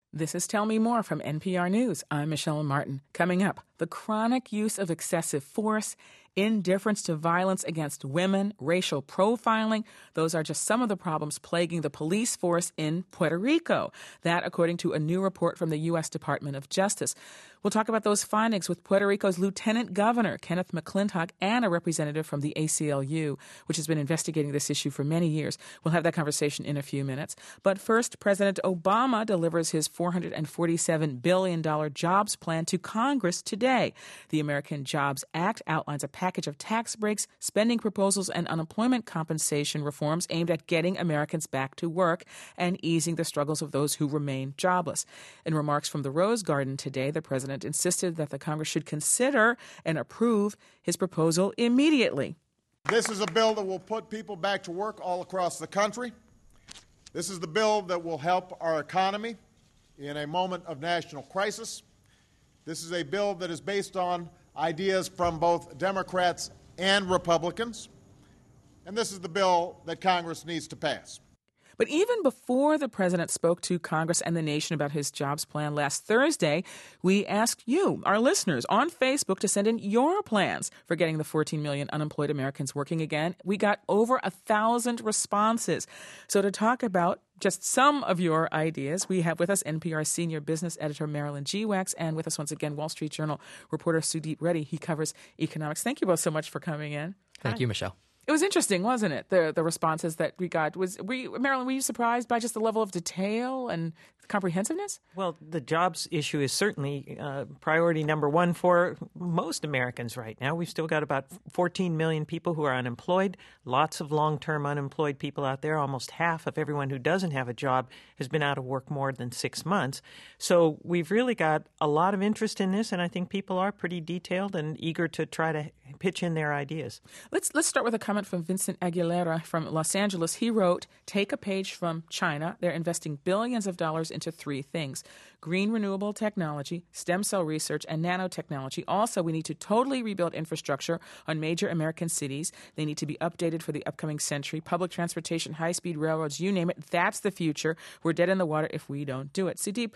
This is Tell Me More from NPR News. I'm Michelle Martin. Coming up, the chronic use of excessive force, indifference to violence against women, racial profiling. Those are just some of the problems plaguing the police force in Puerto Rico. That, according to a new report from the U.S. Department of Justice. We'll talk about those findings with Puerto Rico's Lieutenant Governor, Kenneth McClintock, and a representative from the ACLU, which has been investigating this issue for many years. We'll have that conversation in a few minutes. But first, President Obama delivers his $447 billion jobs plan to Congress today. The American Jobs Act outlines a package of tax breaks, spending proposals, and unemployment compensation reforms aimed at getting Americans back to work and easing the struggles of those who remain jobless. In remarks from the Rose Garden today, the president insisted that the Congress should consider and approve his proposal immediately. This is a bill that will put people back to work all across the country. This is the bill that will help our economy in a moment of national crisis. This is a bill that is based on ideas from both Democrats and Republicans. And this is the bill that Congress needs to pass. But even before the president spoke to Congress and the nation about his jobs plan last Thursday, we asked you, our listeners, on Facebook to send in your plans for getting the 14 million unemployed Americans working again. We got over 1,000 responses. So to talk about just some of your ideas, we have with us NPR senior business editor Marilyn Geewax, and with us once again Wall Street Journal reporter Sudeep Reddy. He covers economics. Thank you both so much for coming in. Thank you, Michelle. It was interesting, wasn't it? The responses that we got. Marilyn, were you surprised by just the level of detail and comprehensiveness? Well, the jobs issue is certainly priority number one for most Americans right now. We've still got about 14 million people who are unemployed, lots of long-term unemployed people out there. Almost half of everyone who doesn't have a job has been out of work more than 6 months. So we've really got a lot of interest in this, and I think people are pretty detailed and eager to try to pitch in their ideas. Let's start with a comment from Vincent Aguilera from Los Angeles. He wrote, "Take a page from China. They're investing billions of dollars into 3 things: green renewable technology, stem cell research, and nanotechnology. Also, we need to totally rebuild infrastructure on major American cities. They need to be updated for the upcoming century. Public transportation, high-speed railroads, you name it. That's the future. We're dead in the water if we don't do it." Sudeep,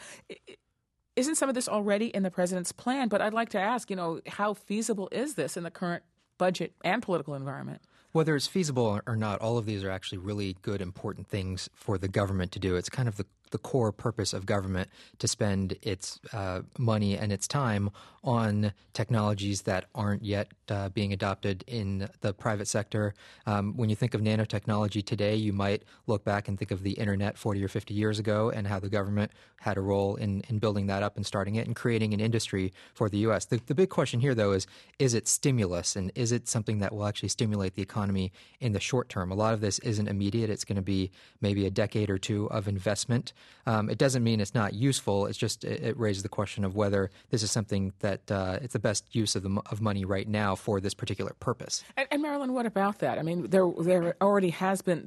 isn't some of this already in the president's plan? But I'd like to ask, how feasible is this in the current budget and political environment? Whether it's feasible or not, all of these are actually really good, important things for the government to do. It's kind of the core purpose of government to spend its money and its time on technologies that aren't yet being adopted in the private sector. When you think of nanotechnology today, you might look back and think of the internet 40 or 50 years ago and how the government had a role in building that up and starting it and creating an industry for the U.S. The big question here, though, is it stimulus, and is it something that will actually stimulate the economy in the short term? A lot of this isn't immediate. It's going to be maybe a decade or two of investment. It doesn't mean it's not useful. It's just it raises the question of whether this is something that it's the best use of money right now for this particular purpose. And Marilyn, what about that? I mean, there already have been.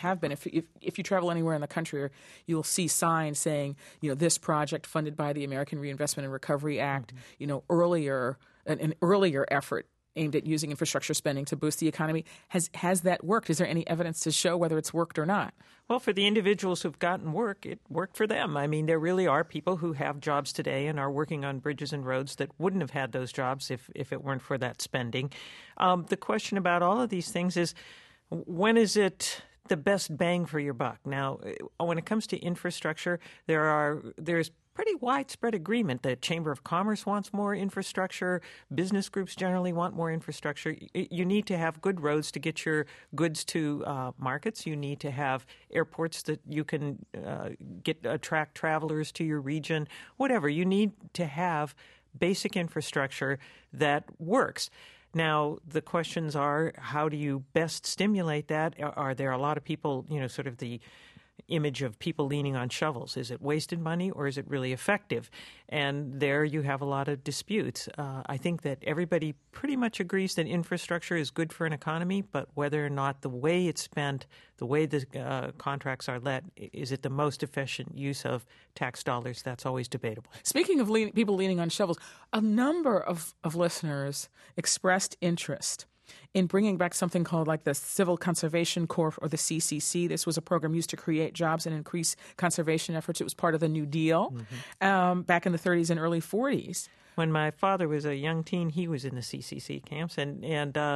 If you travel anywhere in the country, you'll see signs saying, this project funded by the American Reinvestment and Recovery Act, earlier an earlier effort aimed at using infrastructure spending to boost the economy. Has that worked? Is there any evidence to show whether it's worked or not? Well, for the individuals who've gotten work, it worked for them. I mean, there really are people who have jobs today and are working on bridges and roads that wouldn't have had those jobs if it weren't for that spending. The question about all of these things is, when is it the best bang for your buck? Now, when it comes to infrastructure, there's pretty widespread agreement that Chamber of Commerce wants more infrastructure. Business groups generally want more infrastructure. You need to have good roads to get your goods to markets. You need to have airports that you can attract travelers to your region. Whatever. You need to have basic infrastructure that works. Now, the questions are, how do you best stimulate that? Are there a lot of people, sort of the image of people leaning on shovels? Is it wasted money or is it really effective? And there you have a lot of disputes. I think that everybody pretty much agrees that infrastructure is good for an economy, but whether or not the way it's spent, the way the contracts are let, is it the most efficient use of tax dollars? That's always debatable. Speaking of people leaning on shovels, a number of listeners expressed interest in bringing back something called like the Civil Conservation Corps, or the CCC. This was a program used to create jobs and increase conservation efforts. It was part of the New Deal back in the 30s and early 40s. When my father was a young teen, he was in the CCC camps, and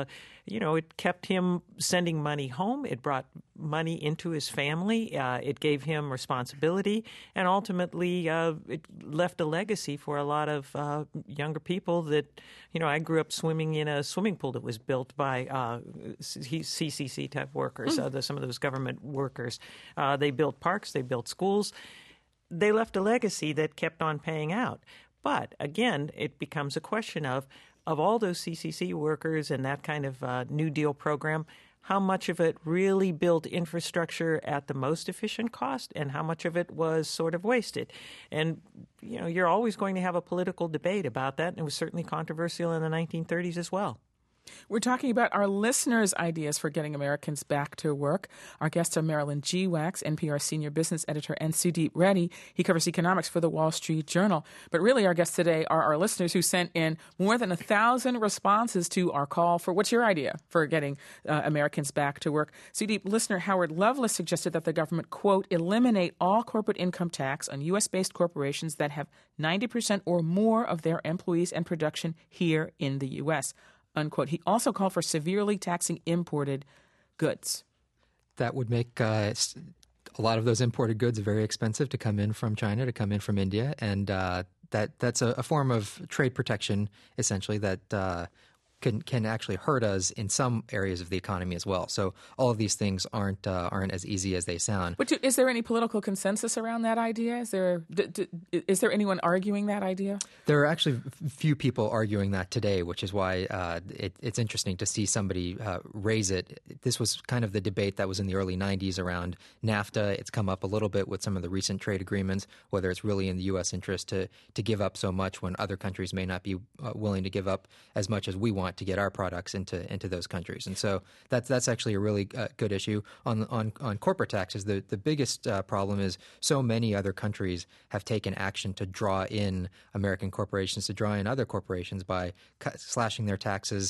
it kept him sending money home. It brought money into his family. It gave him responsibility, and ultimately it left a legacy for a lot of younger people that, I grew up swimming in a swimming pool that was built by CCC type workers, some of those government workers. They built parks, they built schools. They left a legacy that kept on paying out. But again, it becomes a question of all those CCC workers and that kind of New Deal program, how much of it really built infrastructure at the most efficient cost and how much of it was sort of wasted. And, you're always going to have a political debate about that. And it was certainly controversial in the 1930s as well. We're talking about our listeners' ideas for getting Americans back to work. Our guests are Marilyn G. Wax, NPR senior business editor, and Sudeep Reddy. He covers economics for the Wall Street Journal. But really, our guests today are our listeners who sent in more than 1,000 responses to our call for what's your idea for getting Americans back to work. Sudeep, listener Howard Lovelace suggested that the government, quote, eliminate all corporate income tax on U.S.-based corporations that have 90% or more of their employees and production here in the U.S., unquote. He also called for severely taxing imported goods. That would make a lot of those imported goods very expensive to come in from China, to come in from India, and that's a form of trade protection, essentially, that can actually hurt us in some areas of the economy as well. So all of these things aren't as easy as they sound. But is there any political consensus around that idea? Is there anyone arguing that idea? There are actually few people arguing that today, which is why it's interesting to see somebody raise it. This was kind of the debate that was in the early 90s around NAFTA. It's come up a little bit with some of the recent trade agreements, whether it's really in the U.S. interest to give up so much when other countries may not be willing to give up as much as we want to get our products into those countries. And so that's actually a really good issue. On corporate taxes, the biggest problem is so many other countries have taken action to draw in American corporations, to draw in other corporations by slashing their taxes,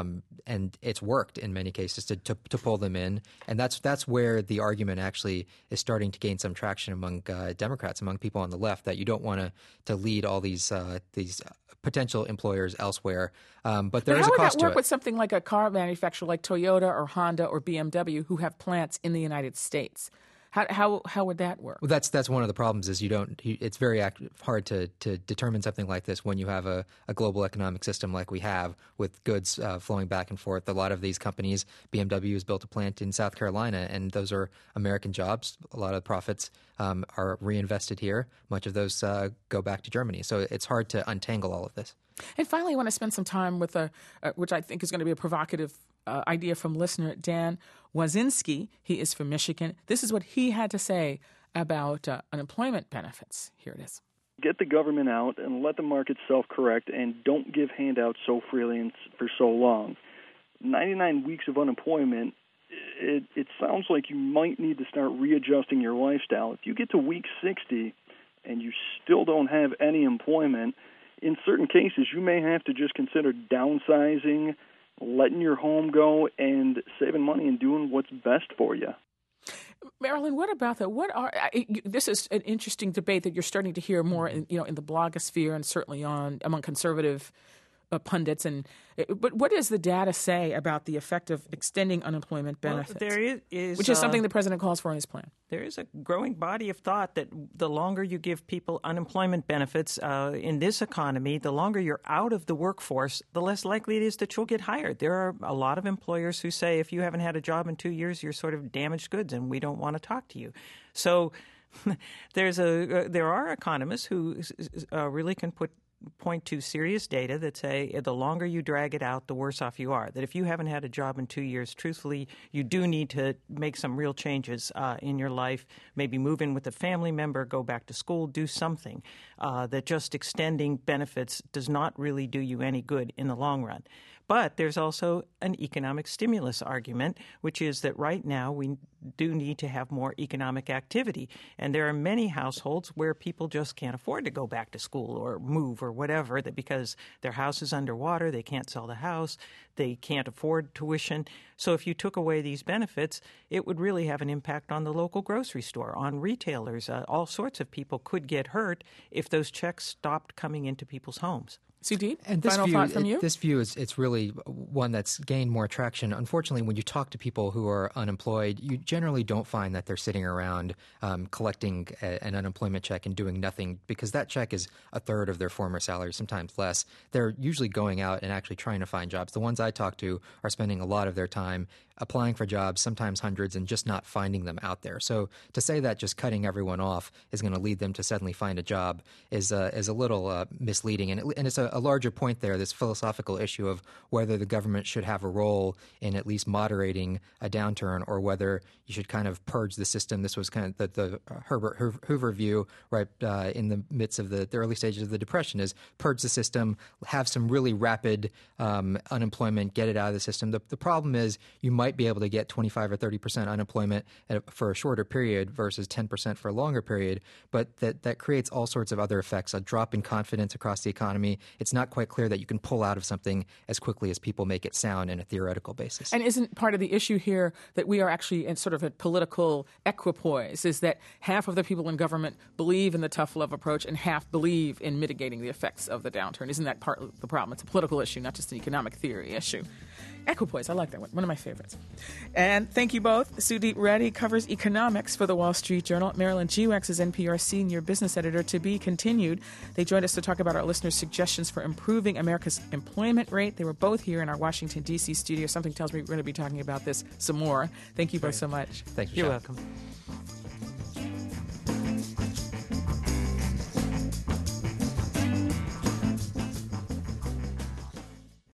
and it's worked in many cases to pull them in. And that's where the argument actually is starting to gain some traction among Democrats, among people on the left, that you don't want to lead all these potential employers elsewhere. But there is a cost to it. How would that work with something like a car manufacturer like Toyota or Honda or BMW who have plants in the United States? How would that work? Well, that's one of the problems is it's very hard to determine something like this when you have a global economic system like we have with goods flowing back and forth. A lot of these companies, BMW has built a plant in South Carolina, and those are American jobs. A lot of the profits are reinvested here. Much of those go back to Germany. So it's hard to untangle all of this. And finally, I want to spend some time with which I think is going to be a provocative idea from listener Dan Wazinski. He is from Michigan. This is what he had to say about unemployment benefits. Here it is. Get the government out and let the market self-correct, and don't give handouts so freely and for so long. 99 weeks of unemployment, it sounds like you might need to start readjusting your lifestyle. If you get to week 60 and you still don't have any employment, in certain cases you may have to just consider downsizing, letting your home go, and saving money and doing what's best for you. Marilyn, what about that? This is an interesting debate that you're starting to hear more, in the blogosphere and certainly among conservative pundits. But what does the data say about the effect of extending unemployment benefits? Well, there is, which is something the president calls for in his plan. There is a growing body of thought that the longer you give people unemployment benefits in this economy, the longer you're out of the workforce, the less likely it is that you'll get hired. There are a lot of employers who say if you haven't had a job in 2 years, you're sort of damaged goods and we don't want to talk to you. So there are economists who really can point to serious data that say the longer you drag it out, the worse off you are. That if you haven't had a job in 2 years, truthfully, you do need to make some real changes in your life, maybe move in with a family member, go back to school, do something. That just extending benefits does not really do you any good in the long run. But there's also an economic stimulus argument, which is that right now we do need to have more economic activity. And there are many households where people just can't afford to go back to school or move or whatever, that because their house is underwater, they can't sell the house, they can't afford tuition. So if you took away these benefits, it would really have an impact on the local grocery store, on retailers. All sorts of people could get hurt if those checks stopped coming into people's homes. Sudeep, and this final view, thought from you? This view it's really one that's gained more traction. Unfortunately, when you talk to people who are unemployed, you generally don't find that they're sitting around collecting an unemployment check and doing nothing, because that check is a third of their former salary, sometimes less. They're usually going out and actually trying to find jobs. The ones I talk to are spending a lot of their time applying for jobs, sometimes hundreds, and just not finding them out there. So to say that just cutting everyone off is going to lead them to suddenly find a job is a little misleading. And it's a larger point there, this philosophical issue of whether the government should have a role in at least moderating a downturn, or whether you should kind of purge the system. This was kind of the Herbert Hoover view, right, in the midst of the early stages of the Depression, is purge the system, have some really rapid unemployment, get it out of the system. The problem is you might be able to get 25 or 30% unemployment for a shorter period versus 10% for a longer period, but that creates all sorts of other effects, a drop in confidence across the economy. It's not quite clear that you can pull out of something as quickly as people make it sound in a theoretical basis. And isn't part of the issue here that we are actually in sort of a political equipoise, is that half of the people in government believe in the tough love approach and half believe in mitigating the effects of the downturn? Isn't that part of the problem? It's a political issue, not just an economic theory issue. Equipoise, I like that one of my favorites. And thank you both. Sudeep Reddy covers economics for the Wall Street Journal. Marilyn Gewex is NPR senior business editor. To be continued. They joined us to talk about our listeners' suggestions for improving America's employment rate. They were both here in our Washington, D.C. studio. Something tells me we're going to be talking about this some more. Thank you both so much. Thank you. You're welcome.